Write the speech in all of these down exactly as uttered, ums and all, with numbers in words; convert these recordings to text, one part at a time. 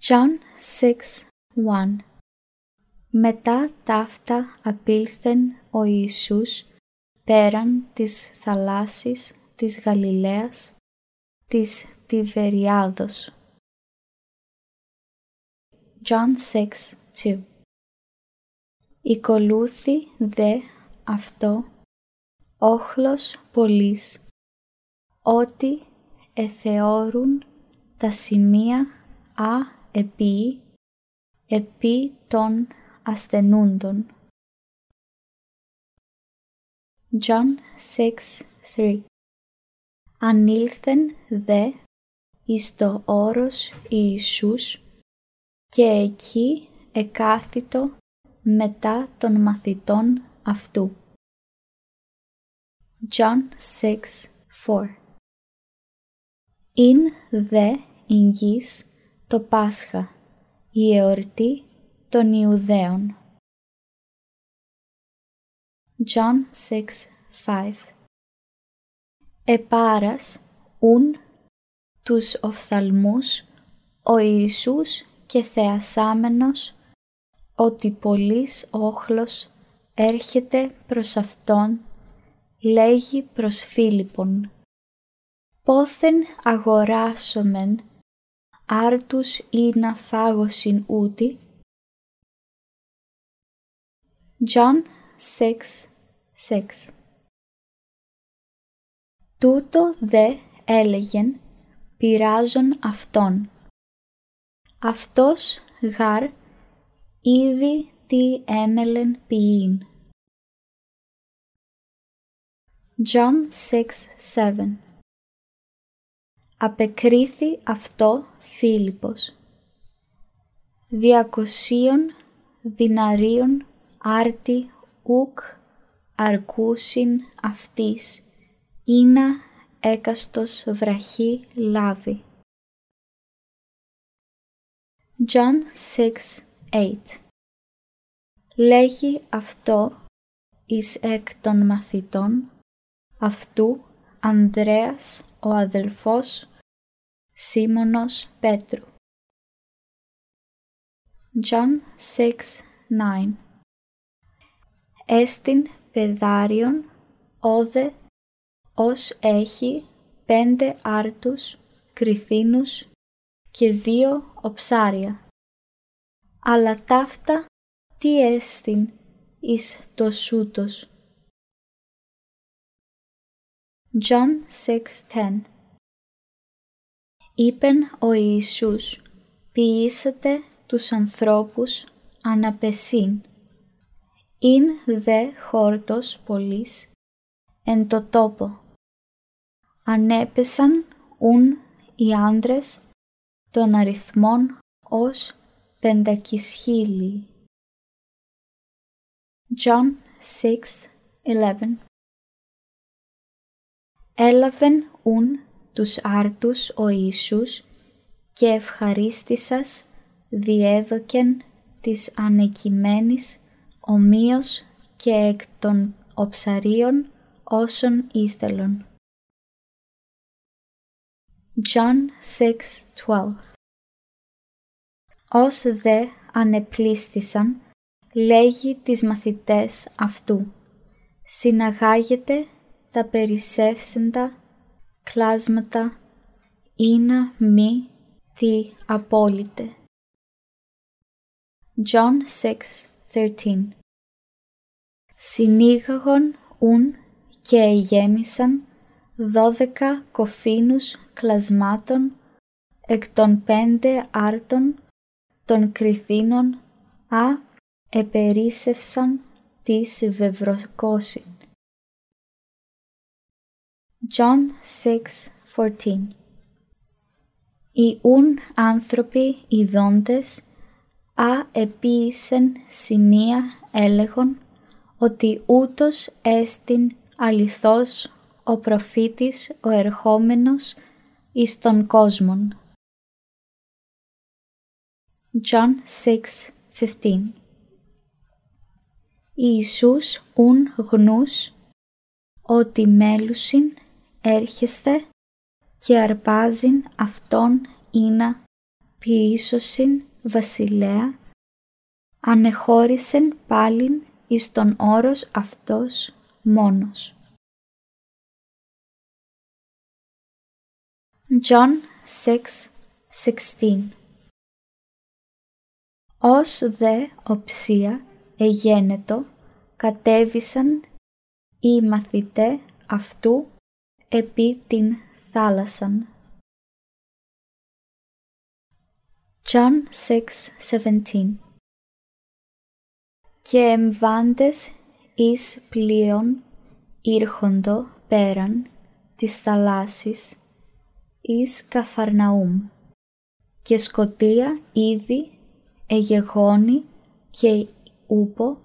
John six one. Μετά ταύτα απήλθεν ο Ιησούς πέραν της θαλάσσης της Γαλιλαίας, της Τιβεριάδος. John six two. Ηκολούθη δε αυτό όχλος πολλής, ότι εθεώρουν τα σημεία α επί, επί των ασθενούντων. John six three. Ανήλθεν δε εις το όρος Ιησούς και εκεί εκάθητο μετά των μαθητών αυτού. John six four. Ειν δε ην γης το Πάσχα, η εορτή των Ιουδαίων. John six five. Επάρας ούν τους οφθαλμούς ο Ιησούς και θεασάμενος ότι πολλής όχλος έρχεται προς Αυτόν, λέγει προς Φίλιππον, πόθεν αγοράσομεν άρτους ή να φάγωσιν ούτη. John six six. Τούτο δε έλεγεν πειράζον Αυτόν. Αυτός γαρ ήδη τι έμελεν ποιήν. John six seven. Απεκρίθη αυτό Φίλιππος. Διακοσίων διναρίων άρτη ουκ αρκούσιν αυτής, ήνα έκαστος βραχή λάβει. John six eight. Λέγει αυτό εις εκ των μαθητών αυτού Ανδρέας ο αδελφός Σίμωνος Πέτρου. John six nine. Έστιν πεδάριον όδε ως έχει πέντε άρτους κριθίνους και δύο οψάρια. Αλλά ταύτα τι έστιν εις το σούτος. John six ten. Είπεν ο Ιησούς, ποιήσατε τους ανθρώπους αναπεσίν, ειν δε χόρτος πολλής εν το τόπο. Ανέπεσαν ούν οι άνδρες των αριθμών ως πεντακισχίλιοι. John six eleven. Έλαβεν ούν τους άρτους ο Ιησούς και ευχαρίστησας διέδοκεν της ανεκειμένης ομοίως και εκ των οψαρίων όσων ήθελον. John six twelve. Ως δε ανεπλήστησαν, λέγει τις μαθητές αυτού, συναγάγετε τα περισσεύσεντα κλάσματα ήνα μη τι απόλυτε. John six thirteen. Συνήγαγον ούν και εγέμισαν δώδεκα κοφίνους κλασμάτων εκ των πέντε άρτων των κριθίνων α επερίσσευσαν της βεβροκόσιν. John six fourteen. Οι ούν άνθρωποι ειδώντες α επίησεν σημεία έλεγον ότι ούτως έστιν αληθώς ο προφήτης ο ερχόμενος εις τον κόσμον. John six fifteen. Ιησούς ούν γνούς ότι μέλουσιν έρχεσθε και αρπάζειν αυτόν ήνα ποιήσωσιν βασιλέα, ανεχώρησεν πάλιν εις τον όρος αυτός μόνος. John six sixteen. Ως δε οψία εγένετο, κατέβησαν οι μαθηταί αυτού επί την θάλασσαν. John six seventeen. Και εμβάντες εις πλοίον ήρχοντο πέραν της θαλάσσης εις Καφαρναούμ, και σκοτία ήδη εγεγόνη και ούπο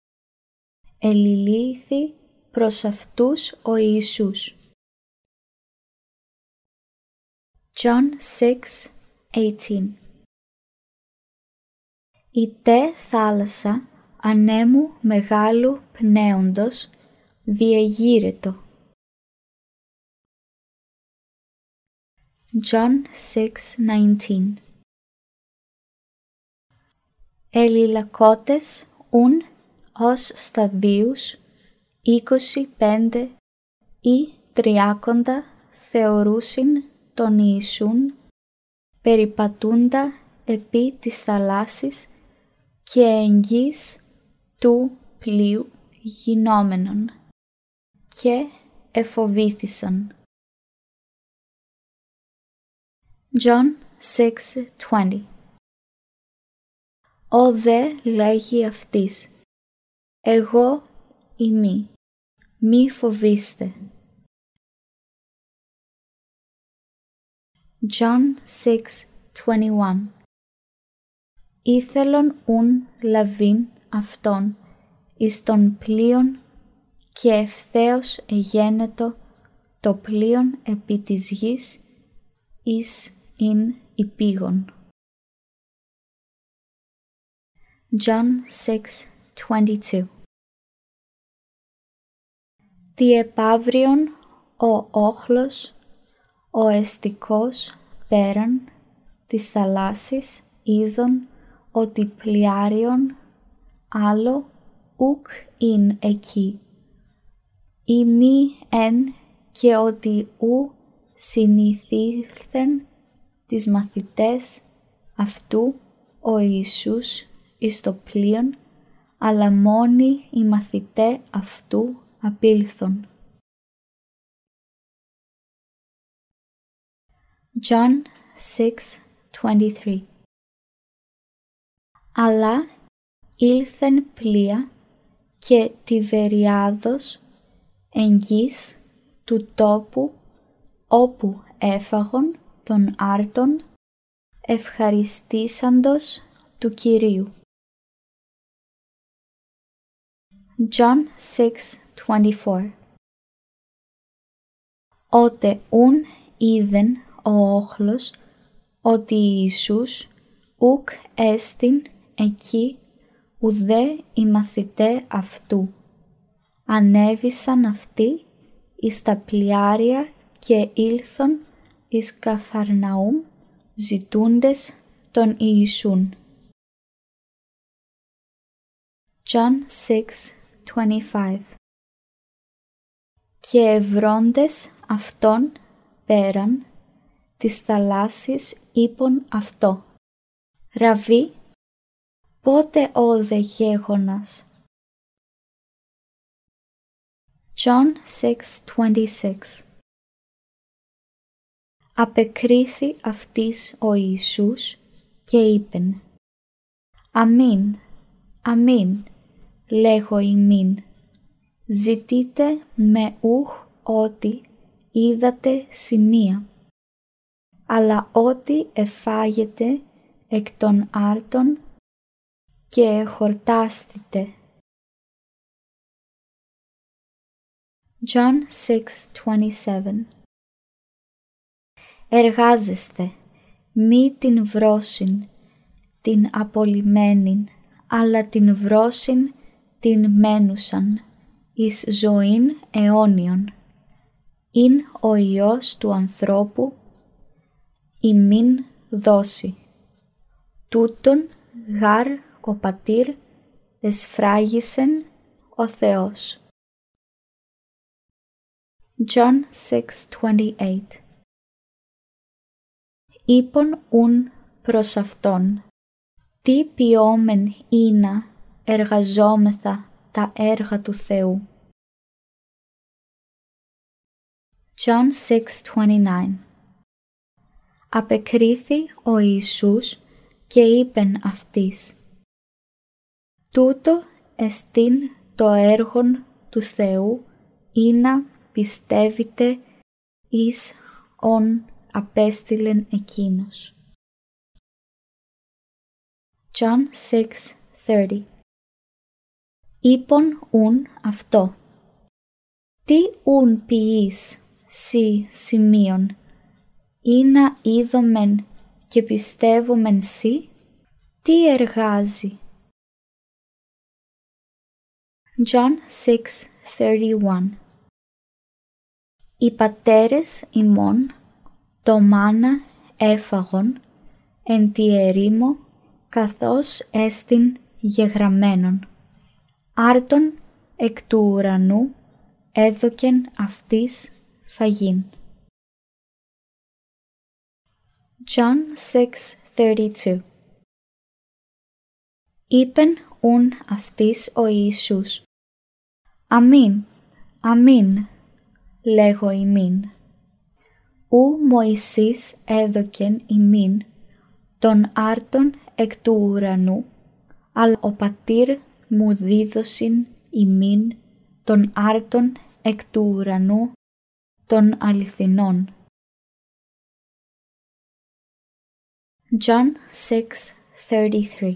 ελιλήθη προς αυτούς ο Ιησούς. John six eighteen. Η τε θάλασσα ανέμου μεγάλου πνέοντος διεγείρετο. John six nineteen. Ελιλακότες ουν ως σταδίους είκοσι πέντε ή τριάκοντα θεωρούσιν τον Ιησούν περιπατούντα επί της θαλάσσης και εγγύς του πλοίου γινόμενον, και εφοβήθησαν. John six twenty. Ο δε λέγει αυτής, εγώ ημί, μη φοβήστε. John six twenty-one. Ήθελον ουν λαβήν αυτόν εις τον πλοίον, και ευθέως εγένετο το πλοίον επί της γης εις ειν υπήγον. John six twenty-two. Τι επαύριον ο όχλος ο εστικός πέραν της θαλάσσης είδον ότι πλοιάριον άλλο ουκ ειν εκεί, ή μη εν, και ότι ου συνηθήθεν τις μαθητές αυτού ο Ιησούς εις το πλοίον, αλλά μόνοι οι μαθηταί αυτού απήλθον. John six twenty-three. Αλλά ήλθεν πλοία και Τιβεριάδος εν γης του τόπου όπου έφαγον των άρτων ευχαριστήσαντος του Κυρίου. John six twenty-four. Ότε ουν είδεν ο όχλος ότι Ιησούς ουκ έστιν εκεί ουδέ οι μαθηταί αυτού, ανέβησαν αυτοί εις τα πλοιάρια και ήλθον εις Καφαρναούμ ζητούντες τον Ιησούν. John six twenty-five. Και ευρώντες αυτόν πέραν της θαλάσσης είπον αυτό, Ραβί, πότε όδε γέγονας. John six twenty-six. Απεκρίθη αυτής ο Ιησούς και είπεν, αμήν, αμήν, λέγω ημίν, ζητείτε με ούχ ότι είδατε σημεία, αλλά ότι εφάγετε εκ των άρτων και χορτάστητε. John six twenty-seven. Εργάζεστε, μη την βρώσιν, την απολυμένην, αλλά την βρώσιν την μένουσαν, εις ζωήν αιώνιον, ειν ο Υιός του ανθρώπου ημίν δώσει. τούτον γάρ ο πατήρ εσφράγισεν ο Θεός. John six twenty-eight. Είπον ούν προς αυτόν, τι ποιόμεν είναι εργαζόμεθα τα έργα του Θεού. John six twenty-nine. Απεκρίθη ο Ιησούς και είπεν αυτοίς, τούτο εστίν το έργον του Θεού είνα πιστεύετε εις ον απέστειλεν εκείνος. John six thirty. Είπον ούν αυτό, τι ούν ποιείς σοι σημείων, είνα είδομεν και πιστεύομεν σοι, τι εργάζει. John six thirty-one. Οι πατέρες ημών το μάνα έφαγον εν τη ερήμο καθώς έστιν γεγραμμένον, άρτον εκ του ουρανού έδωκεν αυτοίς φαγήν. John six thirty-two. Είπεν ούν αυτοίς ο Ιησούς, αμήν, αμήν, λέγω ημίν, ου Μωυσής έδωκεν ημίν τον άρτον εκ του ουρανού, αλλά ο πατήρ μου δίδωσιν ημίν τον άρτον εκ του ουρανού των αληθινών. John six thirty-three.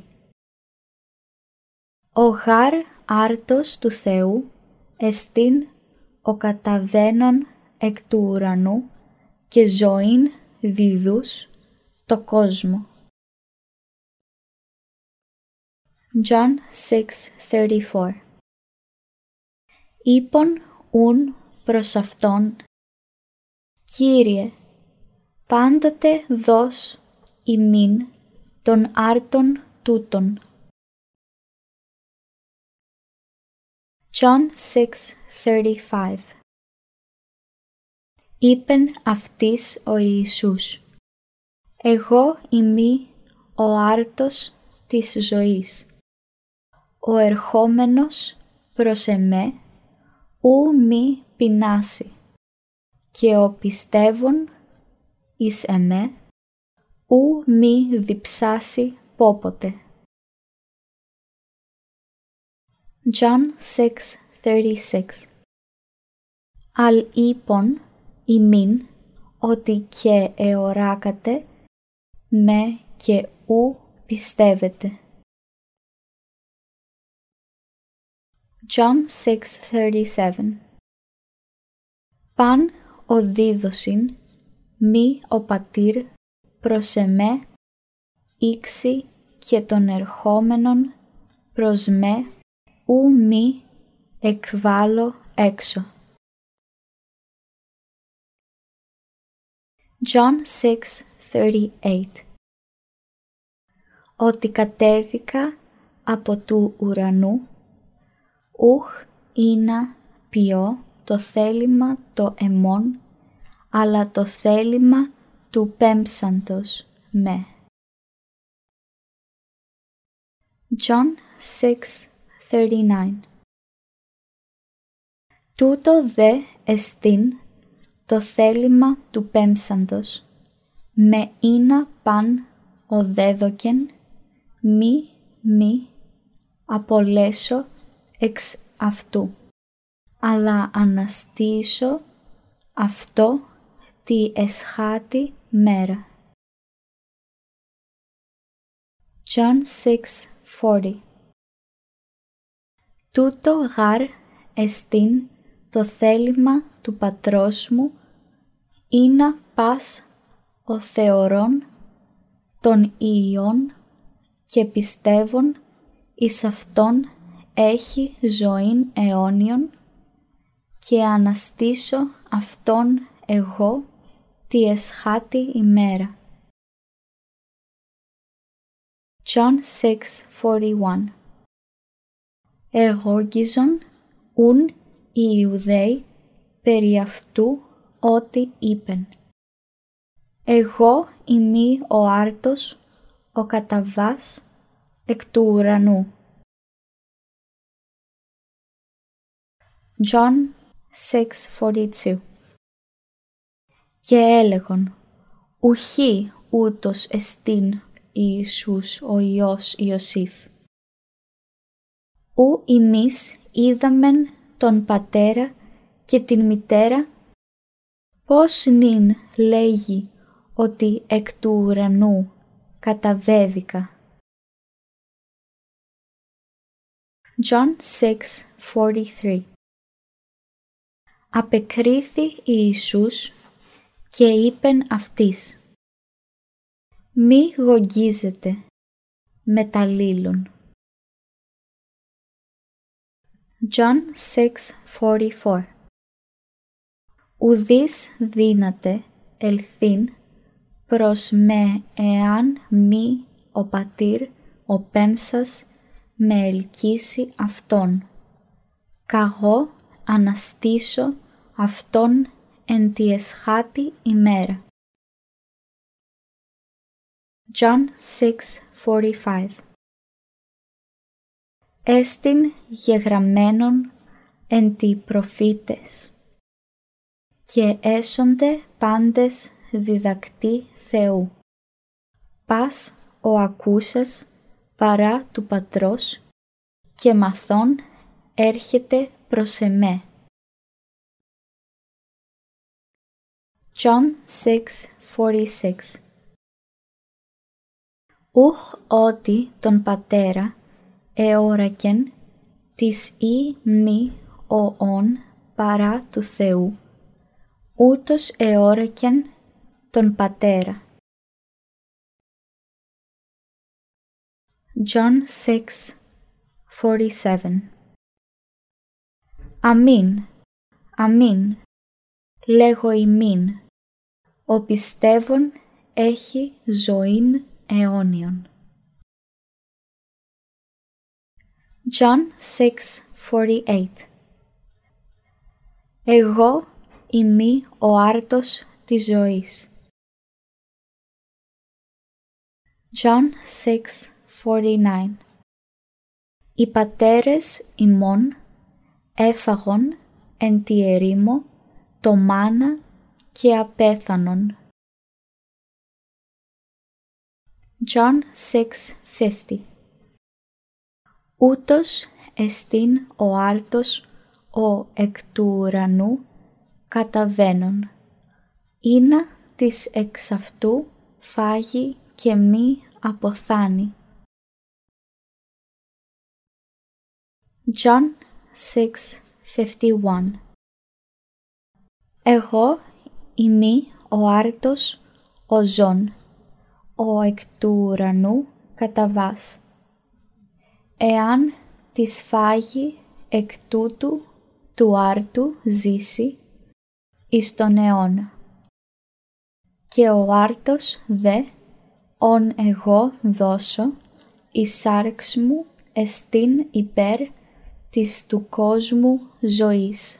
Ο γάρ άρτος του Θεού εστίν ο καταβαίνων εκ του ουρανού και ζωήν διδούς το κόσμο. John six thirty-four. Είπον ούν προς αυτόν, Κύριε, πάντοτε δώσ' ημίν των άρτων τούτων. John six thirty-five. Είπεν αυτοίς ο Ιησούς, εγώ ειμι ο άρτος της ζωής. Ο ερχόμενος προς εμέ ου μη πεινάσει, και ο πιστεύων εις εμέ ου μη διψάσει πόποτε. John six thirty-six. Αλ είπον ημίν ότι και εωράκατε με και ου πιστεύετε. John six thirty-seven. Παν ο δίδωσιν μη ο πατήρ προς εμέ ήξι και των ερχόμενων προς με ου μη εκβάλλω έξω. John six thirty-eight. Ότι κατέβηκα από του ουρανού, ουχ είναι ποιό το θέλημα το εμών, αλλά το θέλημα του πέμψαντος με. John six thirty-nine. Τούτο δε εστίν το θέλημα του πέμψαντος, με είναι παν ο δέδοκεν, μη μη απολέσω εξ αυτού, αλλά αναστήσω αυτό τη εσχάτη μέρα. John six forty. Τούτο γάρ εστίν το θέλημα του πατρός μου, είναι πας ο θεωρών των ιών και πιστεύων εις αυτόν έχει ζωήν αιώνιον, και αναστήσω αυτόν εγώ τη εσχάτη ημέρα. John six forty-one. Εγώγιζον ούν οι Ιουδαίοι περί αυτού ότι είπεν. Εγώ ειμι ο άρτος, ο καταβάς εκ του ουρανού. John six forty-two. Και έλεγον, ουχή ούτως εστίν Ιησούς ο Υιός Ιωσήφ. Ου ημείς είδαμεν τον πατέρα και την μητέρα, πώς νυν λέγει ότι εκ του ουρανού καταβέβηκα. John six forty-three. Απεκρίθη Ιησούς και είπεν αυτοίς, μη γογγίζετε μεταλλήλων. John six forty-four. Ουδείς δύναται ελθύν προς με εάν μη ο πατήρ ο πέμψας με ελκύσει αυτόν, καγώ αναστήσω αυτόν εν τη εσχάτη ημέρα. John six forty-five. Έστιν γεγραμμένον εν τη προφήτες και έσονται πάντες διδακτοί Θεού. Πας ο ακούσας παρά του πατρός και μαθών έρχεται προς εμέ. John six forty-six. Ουχ ότι τον πατέρα εώρακεν της ή μη ο ον παρά του Θεού, ούτως εώρακεν τον πατέρα. John six forty-seven. Αμήν, αμήν, λέγω ημίν, ο πιστεύων έχει ζωήν αιώνιον. John six forty-eight. Εγώ ειμι ο άρτος της ζωής. John six forty-nine. Οι πατέρες ημών έφαγον εν τη ερήμο το μάνα και απέθανον. John six fifty. Ούτως εστίν ο άρτος ο εκ του ουρανού καταβαίνων, ήνα της εξ αυτού φάγει και μη αποθάνει. John six fifty-one. Εγώ ειμι ο άρτος ο ζων, ο εκ του ουρανού καταβάς. Εάν της φάγει εκ τούτου του άρτου ζήσει εις τον αιώνα. Και ο άρτος δε, ον εγώ δώσω, η σάρξ μου εστίν υπέρ της του κόσμου ζωής.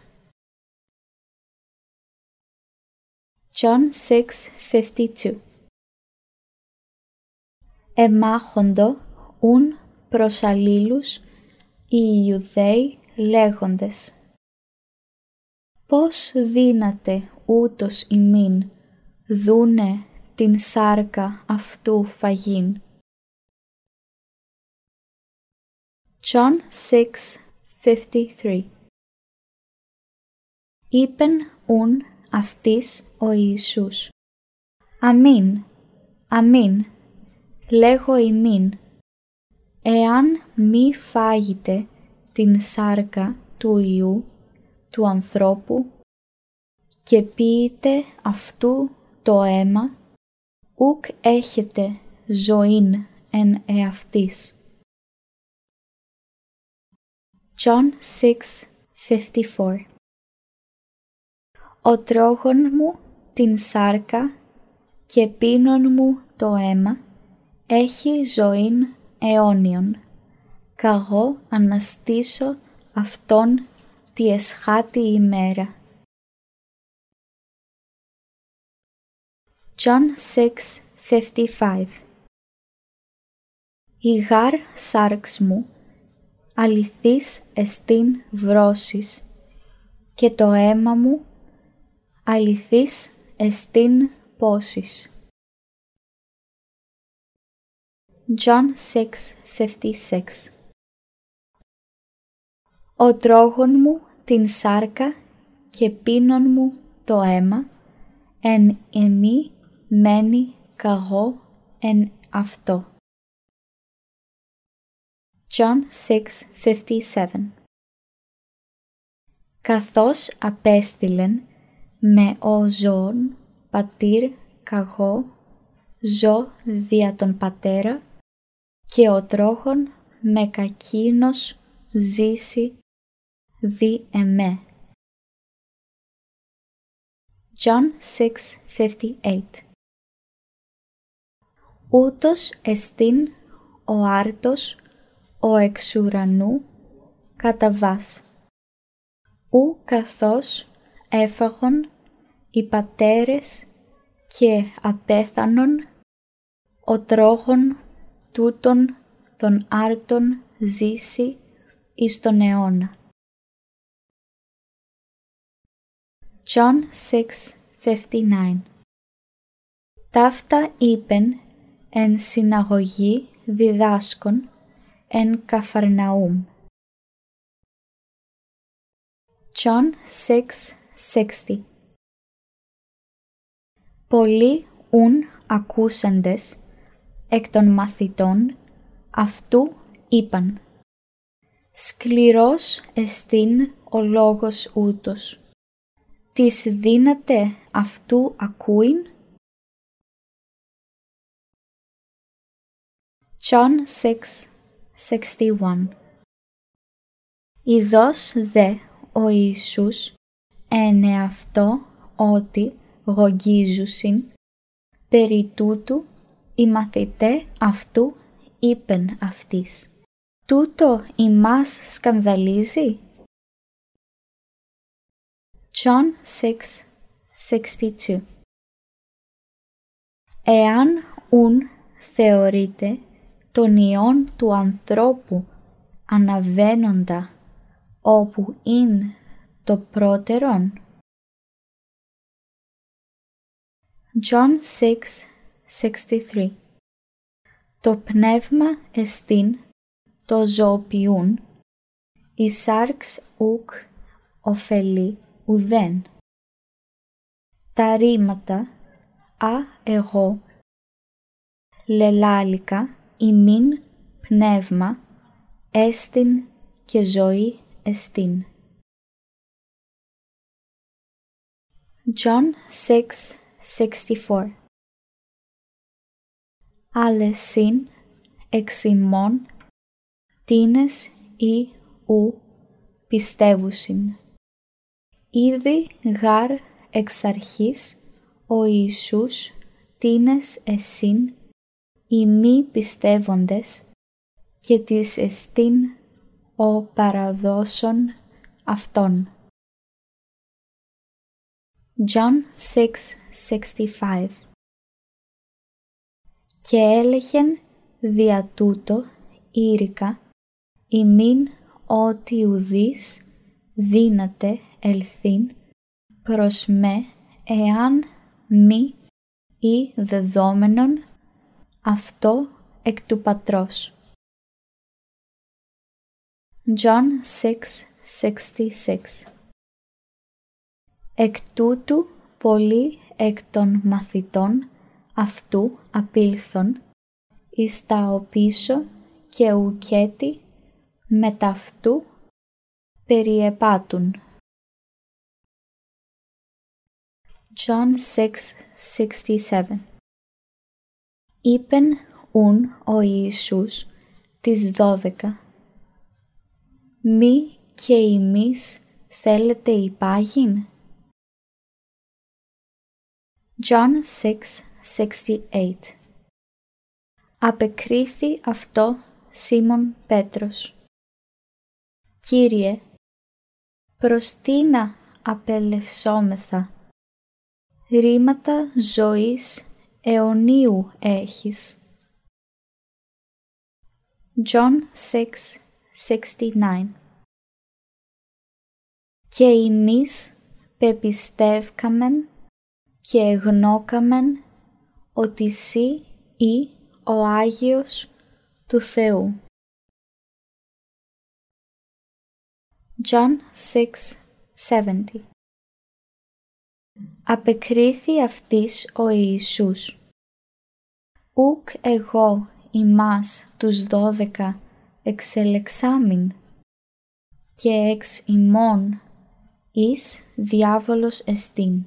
John six fifty-two. Εμάχοντο ούν προς αλλήλους οι Ιουδαίοι λέγοντες, πώς δύναται ούτως ημίν δούνε την σάρκα αυτού φαγήν. John six fifty-three. Είπεν ούν αυτής ο Ιησούς, αμήν, αμήν, λέγω ημίν, εάν μη φάγετε την σάρκα του Υιού, του ανθρώπου, και πίετε αυτού το αίμα, ουκ έχετε ζωήν εν εαυτής. John six fifty-four. Ο τρώγων μου την σάρκα και πίνων μου το αίμα έχει ζωήν αιώνιον, καγώ αναστήσω αυτόν τη εσχάτη ημέρα. John six fifty-five. Η γάρ σάρξ μου, αληθής εστίν βρώσεις, και το αίμα μου, αληθής εστίν πόσης. John six fifty-six. Ο τρόγων μου την σάρκα και πίνων μου το αίμα, εν εμή μένει καγώ εν αυτό. John six fifty-seven. Καθώς απέστειλεν με ο ζώων πατήρ καγώ ζω δια τον πατέρα, και ο τρόχων με κακίνος ζήσει δι εμέ. John six fifty-eight. Ούτως εστίν ο άρτος ο εξ ουρανού κατά βάς, ου καθώς έφαγον οι πατέρες και απέθανον ο τρόγων τούτον των άρτων ζήσει εις τον αιώνα. John six fifty-nine. Ταύτα είπεν εν συναγωγή διδάσκων εν Καφαρναούμ. John six sixty. Πολλοί ουν ακούσαντες εκ των μαθητών αυτού είπαν, σκληρός εστίν ο λόγος ούτος, τις δύναται αυτού ακούειν. John six sixty-one. Ιδώς δε ο Ιησούς εν εαυτό ότι γογγίζουσιν, περί τούτου οι μαθηταί αυτού είπεν αυτοίς, τούτο ημάς σκανδαλίζει. John six sixty-two. Εάν ουν θεωρείτε τον Υιόν του ανθρώπου αναβαίνοντα όπου ειν το πρώτερον. John six sixty-three. Το πνεύμα εστίν το ζωοποιούν, η σάρξ ουκ ωφελεί ουδέν. Τα ρήματα α εγώ λελάλικα ημίν πνεύμα έστιν και ζωή εστίν. John six sixty-four. Αλεσίν εξ ημών τίνες ή ου πιστεύουσιν. Ήδη γάρ εξ αρχής ο Ιησούς τίνες εσύν οι μη πιστεύοντες και της εστίν ο παραδόσον αυτόν. John six sixty-five. Και έλεγεν δια τούτο ήρικα ημίν ότι ουδείς δύναται ελθύν προς με εάν μη ή δεδόμενον αυτό εκ του πατρός. John six sixty-six. Εκ τούτου πολλοί εκ των μαθητών αυτού απήλθον εις τα οπίσω και ουκέτι μετ' αυτού περιεπάτουν. John six sixty-seven. Είπεν ουν ο Ιησούς τις δώδεκα, μη και ημείς θέλετε υπάγειν. John six sixty-eight. Απεκρίθη αυτό Σίμων Πέτρος. Κύριε, προς τίνα απελευσόμεθα, ρήματα ζωής αιωνίου έχεις. John six sixty-nine. Και εμείς πεπιστεύκαμεν και εγνώκαμεν ότι σύ ή ο Άγιος του Θεού. John six seventy. Απεκρίθη αυτής ο Ιησούς. Ουκ εγώ ημάς τους δώδεκα εξελεξάμην, και εξ ημών εις διάβολος εστίν.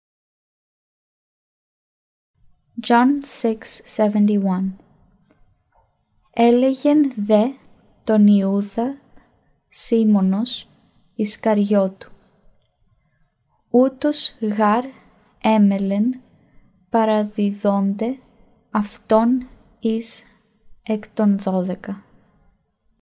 John six seventy-one. Έλεγεν δε τον Ιούδα Σίμωνος Ισκαριώτου. Ούτως γάρ έμελεν παραδιδόνται αυτόν εις εκ των δώδεκα.